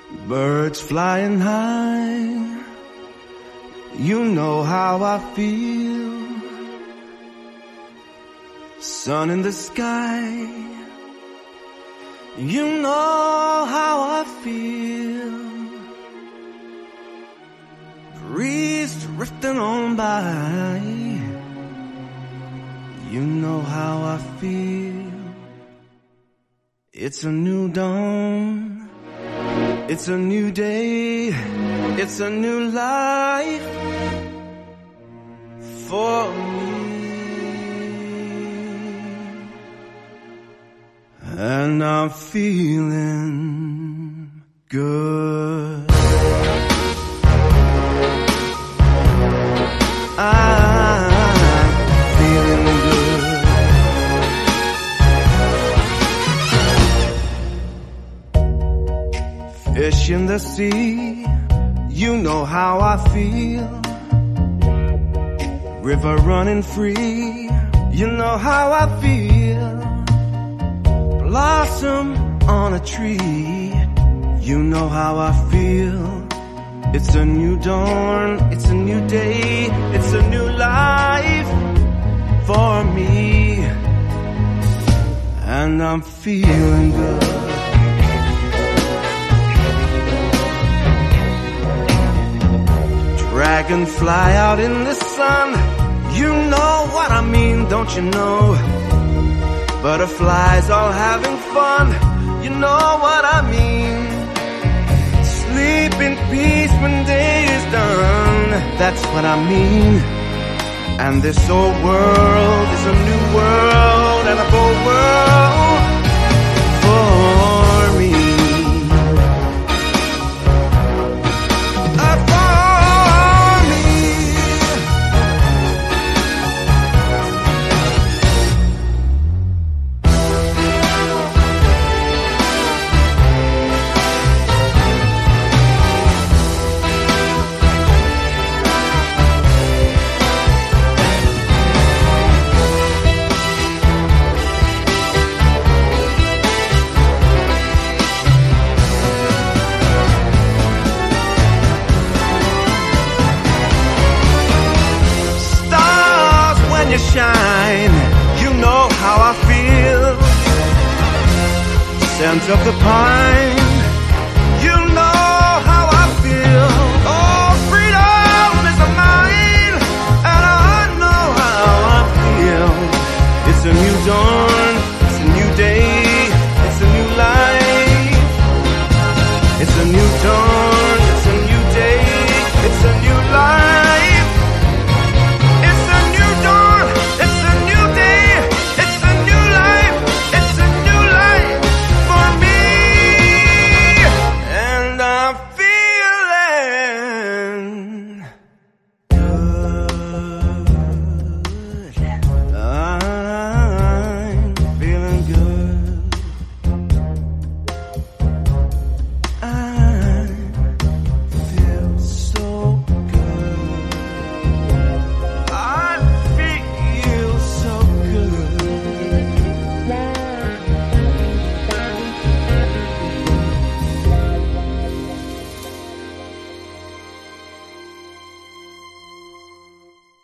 Birds flying high, you know how I feel. Sun in the sky, you know how I feel. Breeze drifting on by, you know how I feel. It's a new dawn, it's a new day, it's a new life for me. And I'm feeling good. I'm feeling good. Fish in the sea, you know how I feel. River running free, you know how I feel. Blossom on a tree, you know how I feel. It's a new dawn, it's a new day, it's a new life for me. And I'm feeling good. Dragonfly out in the sun, you know what I mean, don't you know? Butterflies all having fun, you know what I mean. Sleep in peace when day is done, that's what I mean. And this old world is a new world and a bold world for me. You shine, you know how I feel. Scent of the pine